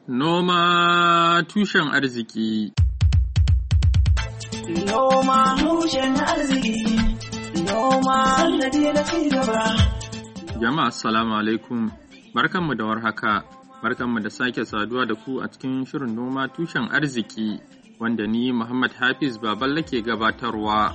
Noma tushen arziki. Noma tushen arziki. Noma sannadi na cigaba. Jama'a assalamu alaikum. Barkanmu da warhaka. Barkanmu da sake saduwa da ku a cikin shirin noma tushen arziki wanda ni Muhammad Hafiz Baballe ke gabatarwa.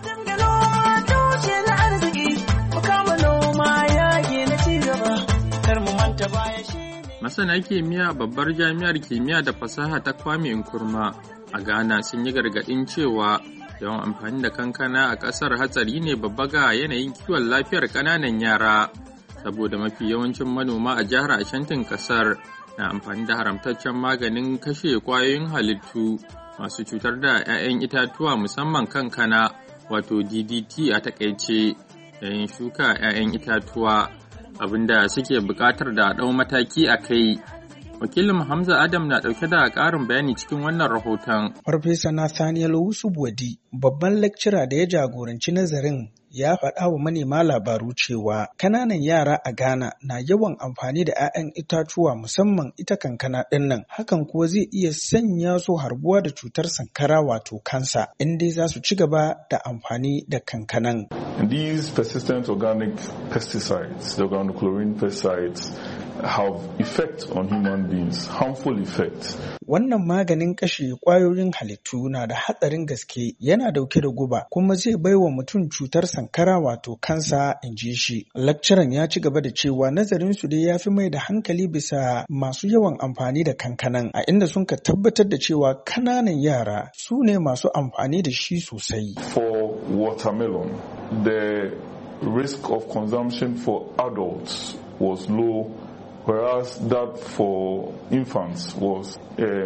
Masana kimiyya babbar jami'ar kimiyya da fasaha ta Kwame Nkrumah a Ghana sun yi gargaɗin cewa yawan amfani da kankana a ƙasar hatsari ne babba ga yanayin kiwon lafiyar ƙananan yara, saboda mafi yawancin manoma a jihar Ashantin ƙasar na amfani da haramtaccen maganin kashe ƙwayoyin halittu masu cutar da 'ya'yan itatuwa musamman kankana wato DDT a takaice yayin shuka 'ya'yan itatuwa, abinda suke buƙatar da ɗau mataki a kai. Wakilin Hamza Adam na ɗauke da ƙarin bayani cikin wannan rahoton. Farfesa Nathaniel Wusubwadi, babban lecturer da ya jagoranci nazarin, ya faɗa wa manema labaru cewa kananan yara a Ghana na yawan amfani da 'ya'yan itatuwa musamman ita kankana ɗinnan, hakan kuwa zai iya sanya su harbuwa da cutar sankara wato kansa in dai za su ci gaba da amfani da kankanan. These persistent organic pesticides, the organochlorine pesticides, have effect on human beings, harmful effect. Wannan maganin kashe ƙwayoyin halittu na da hatsarin gaske, yana dauke da guba kuma zai baiwa mutum cutar sankara wato kansa, in ji shi. Lecturer ya ci gaba da cewa nazarin su dai ya fi mai da hankali bisa masu yawan amfani da kankanan, a inda sun ka tabbatar da cewa kananan yara su ne masu amfani da shi sosai. For watermelon, the risk of consumption for adults was low, whereas that for infants was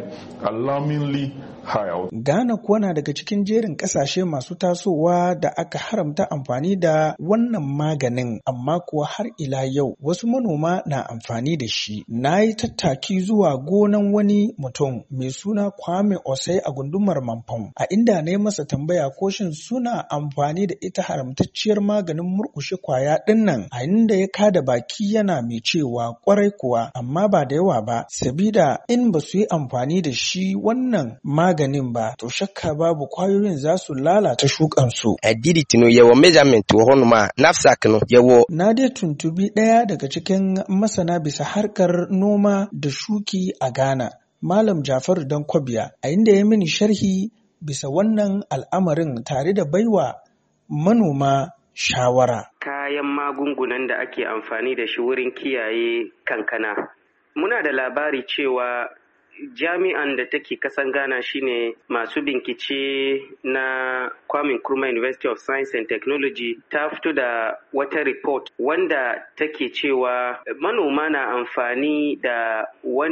alarmingly high. Ghana kuwa na daga cikin jerin kasashe masu tasowa da aka haramta amfani da wannan maganin, amma kuwa har ila yau wasu manoma na amfani da shi. Na yi tattaki zuwa gonan wani mutum mai suna Kwame Osei a gundumar Mampong, a inda na yi masa tambaya ko shin suna amfani da ita haramtacciyar maganin murƙushe kwaya ɗinnan, a inda ya kada baki yana mai cewa kwarai kuwa, amma ba da yawa ba, sabida in ba su yi amfani da shi wannan maganin ba, to shakka babu kwayoyin za su lalata shukansu. Adiditi no yawo measurement wo honuma NAFSAC no yawo. Na dai tuntubi ɗaya daga cikin masana bisa harkar noma da shuki a Ghana, Malam Jafaru Dankwabiya, a inda ya mini sharhi bisa wannan al'amarin tare da baiwa manoma shawara. Kayan magungunan da ake amfani da shi wurin kiyaye kankana. Muna da labari cewa jami'an da take kasan Ghana shine masu bincike na Kwame Nkrumah University of Science and Technology ta fito da wata report wanda take cewa manoma na amfani da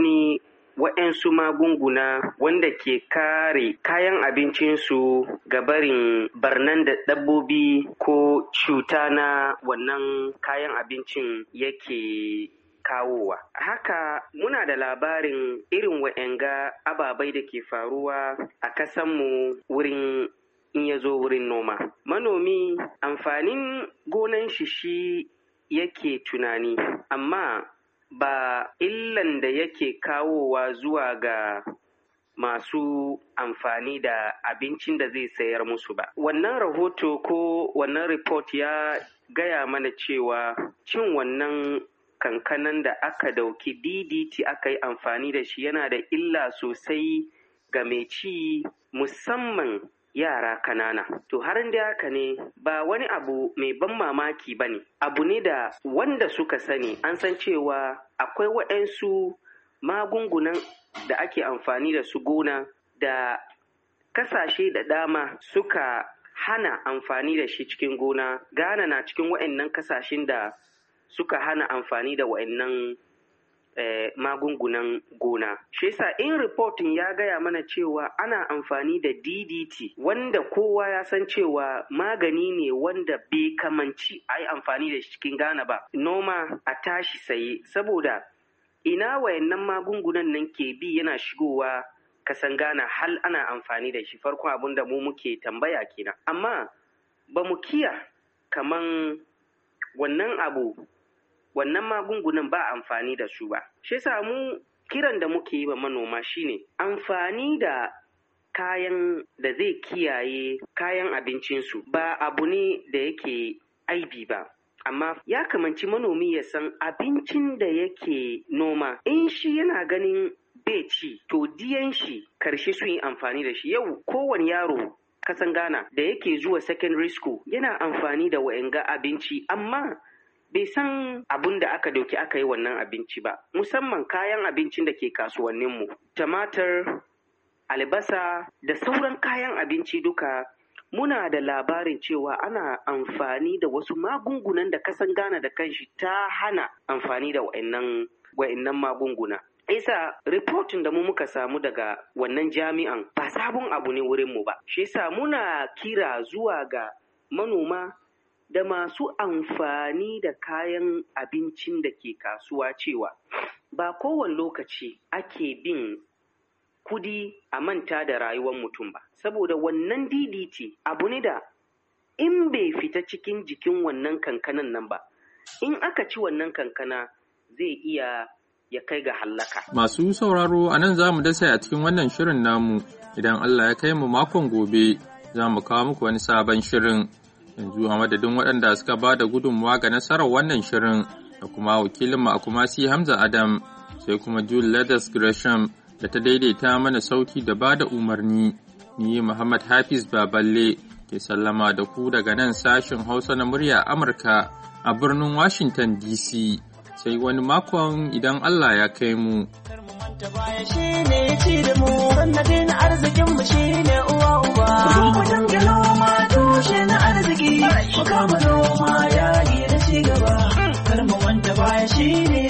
waɗansu magunguna wanda ke kare kayan abincinsu ga barin barnan da dabbobi ko cuta na wannan kayan abincin yake kawowa. Haka muna da labarin irin wa'yanga ababai da ke faruwa a kasanmu wurin in ya zo wurin noma. Manomi amfanin gonan shi yake tunani, amma ba illan da yake kawowa zuwa ga masu amfani da abincin da zai sayar musu ba. Wannan rahoto ko wannan report ya gaya mana cewa cin wannan kankanan da aka dauki DDT aka yi amfani da shi yana da illa sosai ga mai ci, musamman yara kanana. To har da haka ne ba wani abu mai ban mamaki ba ne, abu ne da wanda suka sani an san cewa akwai waɗansu magungunan da ake amfani da su gona da kasashe da dama suka hana amfani da shi cikin gona. Ghana na cikin waɗannan kasashen da suka hana amfani da waɗannan magungunan gona. Shi yasa in reporting ya gaya mana cewa ana amfani da DDT wanda kowa ya san cewa magani ne wanda bai kamanci a yi amfani da shi cikin Ghana ba. Noma a tashi saye, saboda ina wayannan magungunan nan ke bi yana shigowa kasan Ghana hal ana amfani da shi. Farkon abin da mu muke tambaya kenan. Amma ba mu kiya kaman wannan magungunan ba amfani da su ba. Shi yasa mu kiran da muke yi wa manoma shine amfani da kayan da zai kiyaye kayan abincinsu ba abu ne da yake aibi ba. Amma ya kamanci manomi ya san abincin da yake noma in shi yana ganin bai ci to diyan shi karshe sun yi amfani da shi. Yau kowane yaro kasan Ghana da yake zuwa secondary school yana amfani da wa'anga abinci amma bai san abun da aka dauki aka yi wannan abinci ba, musamman kayan abincin da ke kasuwanninmu, tumatir, albasa da sauran kayan abinci duka muna da labarin cewa ana amfani da wasu magungunan da kasan Ghana da kanshi ta hana amfani da wa'annan magunguna. Isa reportin da mu muka samu daga wannan jami'an ba sabon abu ne wurinmu ba. Shi yasa muna kira zuwa ga manoma da masu amfani da kayan abincin da ke kasuwa cewa ba kowane lokaci ake bin kudi a manta da rayuwar mutum ba. Saboda wannan DDT abu ne da in bai fita cikin jikin wannan kankanan nan ba, in aka ci wannan kankana zai iya ya kai ga hallaka. Masu sauraro a nan za mu dasa a cikin wannan shirin namu, idan Allah ya kai mu makon gobe za mu kawo muku wani sabon shirin. Yanzu a madadin waɗanda suka ba da gudunmawa ga nasarar wannan shirin da kuma wakilinmu a Kumasi Hamza Adam, sai kuma Jude Leathers Gresham da ta daidaita mana sauti da ba da umarni. Ni Muhammad Hafiz Baballe ke sallama da ku daga nan sashin Hausa na murya Amurka a birnin Washington DC. Sai wani makon idan Allah ya kai mu. Sannadin arzikinmu shi ne uwa uba. Mu dinga noma tushe na arziki. Mu kama noma yayi na cigaba. Kar mu manta baya shi ne